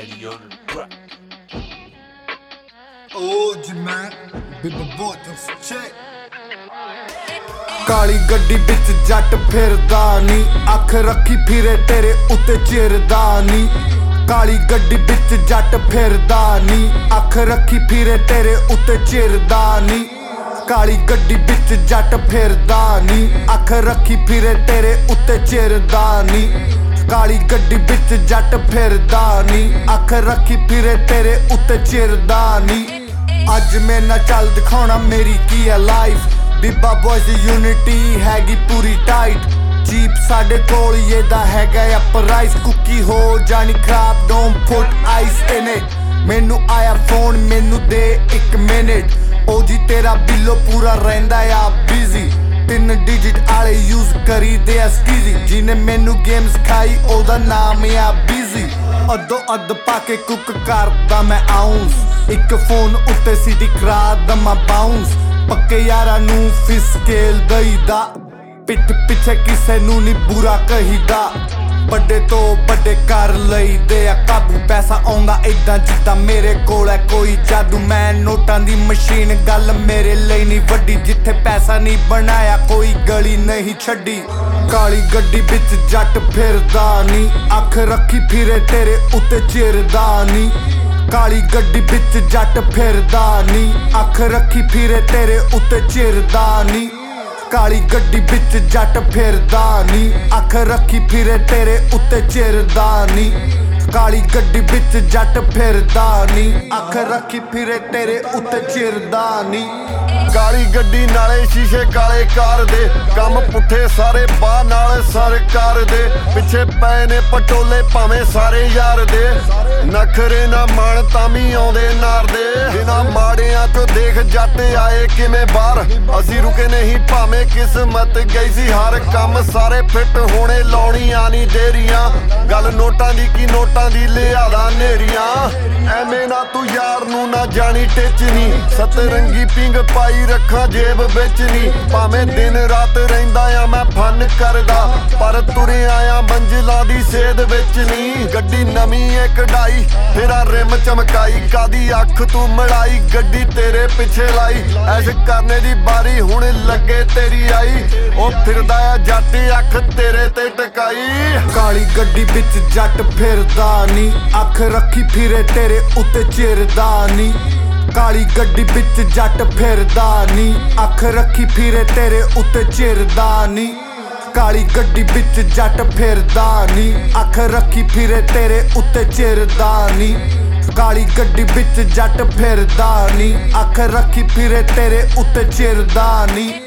Daddy on the track. OG man, big boy just check. ਕਾਲੀ ਗੱਡੀ ਵਿੱਚ ਜੱਟ ਫਿਰਦਾ ਨੀ, ਅੱਖ ਰੱਖੀ ਫਿਰੇ ਤੇਰੇ ਉੱਤੇ ਚਿਰਦਾ ਨੀ। ਕਾਲੀ ਗੱਡੀ ਵਿੱਚ ਜੱਟ ਫਿਰਦਾ ਨੀ, ਅੱਖ ਰੱਖੀ ਫਿਰੇ ਤੇਰੇ ਉੱਤੇ ਚਿਰਦਾ ਨੀ। ਕਾਲੀ ਗੱਡੀ ਵਿੱਚ ਜੱਟ ਫਿਰਦਾ ਨੀ, ਅੱਖ ਰੱਖੀ ਫਿਰੇ ਤੇਰੇ ਉੱਤੇ ਚਿਰਦਾ ਨੀ। ਕਾਲੀ ਗੱਡੀ ਵਿੱਚ ਜੱਟ ਫਿਰਦਾ ਨੀ, ਅੱਖ ਰੱਖੀ ਫਿਰੇ ਤੇਰੇ ਉੱਤੇ ਚਿਰਦਾ ਨੀ। ਅੱਜ ਮੇਰੇ ਨਾਲ ਚੱਲ ਦਿਖਾਉਣਾ ਮੇਰੀ ਕੀ ਹੈ ਲਾਈਫ। ਬੀਬਾ ਬॉयਜ਼ ਦੀ ਯੂਨਿਟੀ ਹੈਗੀ ਪੂਰੀ ਟਾਈਟ। ਜੀਪ ਸਾਡੇ ਕੋਲ ਇਹਦਾ ਹੈਗਾ ਆ ਪ੍ਰਾਈਸ। ਕੁੱਕੀ ਹੋ ਜਾਣੀ ਖਰਾਬ, don't put ice in it. ਮੈਨੂੰ ਆਇਆ ਫੋਨ, ਮੈਨੂੰ ਦੇ 1 ਮਿੰਟ। ਉਹ ਜੀ ਤੇਰਾ ਬਿੱਲੋ ਪੂਰਾ ਰਹਿੰਦਾ ਆ ਬਿਜ਼ੀ। 3 ਡਿਜਿਟ ਵਾਲੇ ਯੂਜ਼ ਕਰੀਦੇ ਆ ਸਕੀਜ਼ੀ। ਜਿਹਨੇ ਮੈਨੂੰ ਗੇਮ ਸਿਖਾਈ ਉਹਦਾ ਨਾਮ ਆ ਬਿਜ਼ੀ। ਅੱਧੋ ਅੱਧ ਪਾ ਕੇ ਕੁੱਕ ਕਰਦਾ ਮੈਂ ਆਉਂਸ। ਇੱਕ ਫੋਨ ਉੱਤੇ ਸਿਟੀ ਕਰਾ ਦਮਾ ਬਾਉਂਸ। ਪੱਕੇ ਯਾਰਾਂ ਨੂੰ ਫਿਸਕੇਲ ਦਈਦਾ, ਪਿੱਠ ਪਿੱਛੇ ਕਿਸੇ ਨੂੰ ਨੀ ਬੁਰਾ ਕਹੀਦਾ। ਵੱਡੇ ਤੋਂ ਵੱਡੇ ਕਰ ਲਈਦੇ ਆ ਕਾਬੂ। ਪੈਸਾ ਆਉਂਦਾ ਏਦਾਂ ਜਿੱਦਾਂ ਮੇਰੇ ਕੋਲ ਹੈ ਕੋਈ ਜਾਦੂ। ਮੈਂ ਨੋਟਾਂ ਦੀ ਮਸ਼ੀਨ, ਗੱਲ ਮੇਰੇ ਲਈ ਨਹੀਂ ਵੱਡੀ। ਜਿੱਥੇ ਪੈਸਾ ਨਹੀਂ ਬਣਾਇਆ ਕੋਈ ਗਲੀ ਨਹੀਂ ਛੱਡੀ। ਕਾਲੀ ਗੱਡੀ ਵਿੱਚ ਜੱਟ ਫਿਰਦਾ ਨੀ, ਅੱਖ ਰੱਖੀ ਫਿਰੇ ਤੇਰੇ ਉੱਤੇ ਚਿਰਦਾ ਨੀ। ਕਾਲੀ ਗੱਡੀ ਵਿੱਚ ਜੱਟ ਫਿਰਦਾ ਨੀ, ਅੱਖ ਰੱਖੀ ਫਿਰੇ ਤੇਰੇ ਉੱਤੇ ਚਿਰਦਾ ਨੀ। ਕਾਲੀ ਗੱਡੀ ਵਿੱਚ ਜੱਟ ਫਿਰਦਾ ਨੀ, ਅੱਖ ਰੱਖੀ ਫਿਰੇ ਤੇਰੇ ਉੱਤੇ ਚਿਰਦਾ ਨੀ। ਕਾਲੀ ਗੱਡੀ ਵਿੱਚ ਜੱਟ ਫਿਰਦਾ ਨੀ, ਅੱਖ ਰੱਖੀ ਫਿਰੇ ਤੇਰੇ ਉੱਤੇ ਚਿਰਦਾ ਨੀ। ਕਾਲੀ ਗੱਡੀ ਨਾਲੇ ਸ਼ੀਸ਼ੇ ਕਾਲੇ ਕਾਰ ਦੇ, ਕੰਮ ਪੁੱਠੇ ਸਾਰੇ ਬਾਹ ਨਾਲ ਸਰਕਾਰ ਦੇ। ਪਿੱਛੇ ਪਏ ਨੇ ਪਟੋਲੇ ਭਾਵੇਂ ਸਾਰੇ ਯਾਰ ਦੇ। ਨਖਰੇ ਨਾ ਮਣ ਤਾਂ ਵੀ ਆਉਂਦੇ ਨਾਰ ਦੇ। ਬਿਨਾਂ ਮਾੜਿਆਂ ਤੋਂ ਦੇਖ ਜੱਟ ਆਏ ਕਿਵੇਂ ਬਾਹਰ। ਅਸੀਂ ਰੁਕੇ ਨਹੀਂ ਭਾਵੇਂ ਕਿਸਮਤ ਗਈ ਸੀ ਹਾਰ। ਕੰਮ ਸਾਰੇ ਫਿੱਟ ਹੋਣੇ, ਲਾਉਣੀਆਂ ਨਹੀਂ ਦੇਰੀਆਂ। ਗੱਲ ਨੋਟਾਂ ਦੀ ਕੀ, ਨੋਟਾਂ ਦੀ ਲਿਆਦਾ ਨੇਰੀਆਂ। ਐਵੇਂ ਨਾ ਤੂੰ ਯਾਰ ਨੂੰ ਨਾ ਜਾਣੀ ਟਿੱਚ ਨੀ। ਸਤਰੰਗੀ ਪਿੰਗ ਪਾਈ ਰੱਖਾਂ ਜੇਬ ਵਿੱਚ ਨੀ। ਭਾਵੇਂ ਦਿਨ ਰਾਤ ਰਹਿੰਦਾ ਆ ਮੈਂ ਫਨ ਕਰਦਾ, ਪਰ ਤੁਰਿਆ ਆ ਮੰਜ਼ਿਲਾਂ ਦੀ ਸੇਧ ਵਿੱਚ ਨੀ। ਗੱਡੀ ਨਵੀਂ ਏ ਕਢਾਈ, ਤੇਰਾ ਰਿਮ ਚਮਕਾਈ। ਕਾਦੀ ਅੱਖ ਤੂੰ ਮੜਾਈ, ਗੱਡੀ ਤੇਰੇ ਪਿੱਛੇ ਲਾਈ। ਐਸ਼ ਕਰਨੇ ਦੀ ਬਾਰੀ ਹੁਣ ਲੱਗੇ ਤੇਰੀ ਆਈ। ਉਹ ਫਿਰਦਾ ਆ ਜੱਟ ਅੱਖ ਤੇਰੇ ਤੇ ਟਿਕਾਈ। ਕਾਲੀ ਗੱਡੀ ਵਿੱਚ ਜੱਟ ਫਿਰਦਾ ਨੀ, ਅੱਖ ਰੱਖੀ ਫਿਰੇ ਤੇਰੇ ਉੱਤੇ ਚਿਰਦਾ ਨੀ। ਕਾਲੀ ਗੱਡੀ ਵਿੱਚ ਜੱਟ ਫਿਰਦਾ ਨੀ, ਅੱਖ ਰੱਖੀ ਫਿਰੇ ਤੇਰੇ ਉੱਤੇ ਚਿਰਦਾ ਨੀ। ਕਾਲੀ ਗੱਡੀ ਵਿੱਚ ਜੱਟ ਫਿਰਦਾ ਨੀ, ਅੱਖ ਰੱਖੀ ਫਿਰੇ ਤੇਰੇ ਉੱਤੇ ਚਿਰਦਾ ਨੀ। ਕਾਲੀ ਗੱਡੀ ਵਿੱਚ ਜੱਟ ਫਿਰਦਾ ਨੀ, ਅੱਖ ਰੱਖੀ ਫਿਰੇ ਤੇਰੇ ਉੱਤੇ ਚਿਰਦਾ ਨੀ।